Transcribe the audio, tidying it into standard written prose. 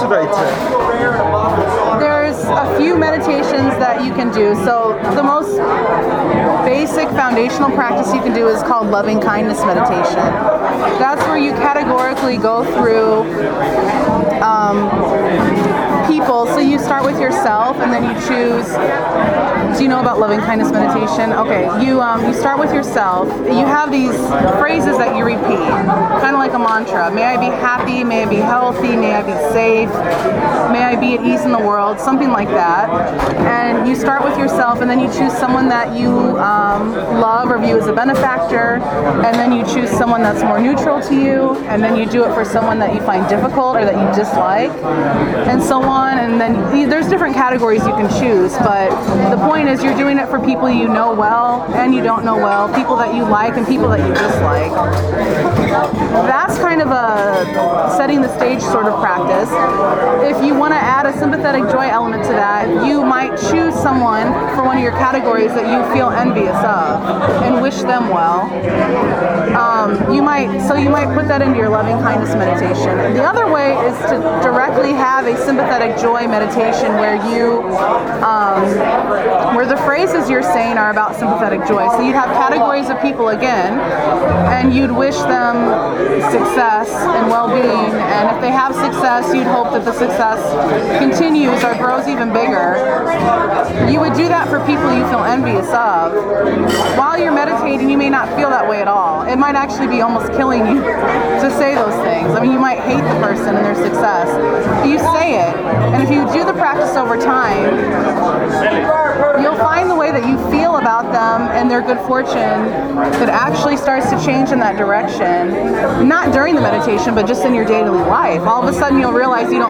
motivator? There's a few meditations that you can do. So the most basic foundational practice you can do is called loving kindness meditation. That's where you categorically go through people. So you start with yourself and then you choose. Do you know about loving kindness meditation? Okay, you start with yourself. You have these phrases that you repeat, kind of like a mantra. May I be happy, may I be healthy, may I be safe, may I be at ease in the world, something like that. And you start with yourself and then you choose someone that you love or view as a benefactor, and then you choose someone that's more neutral to you, and then you do it for someone that you find difficult or that you dislike, and so on. And then there's different categories you can choose, but the point is you're doing it for people you know well and you don't know well, people that you like and people that you dislike. That's kind of a setting the stage sort of practice. If you want to add a sympathetic joy element to that, you might choose someone for one of your categories that you feel envious of and wish them well. You might put that into your loving kindness meditation. The other way is to directly have a sympathetic joy meditation where where the phrases you're saying are about sympathetic joy. So you'd have categories of people again, and you'd wish them success and well-being, and if they have success, you'd hope that the success continues or grows even bigger. You would do that for people you feel envious of. While you're meditating, you may not feel that way at all. It might actually be almost killing you to say those things. I mean, you might hate the person and their success, but you say it, and if you do the practice over time, you'll find the way that you feel about them and their good fortune that actually starts to change in that direction. Not during the meditation, but just in your daily life. All of a sudden you'll realize you don't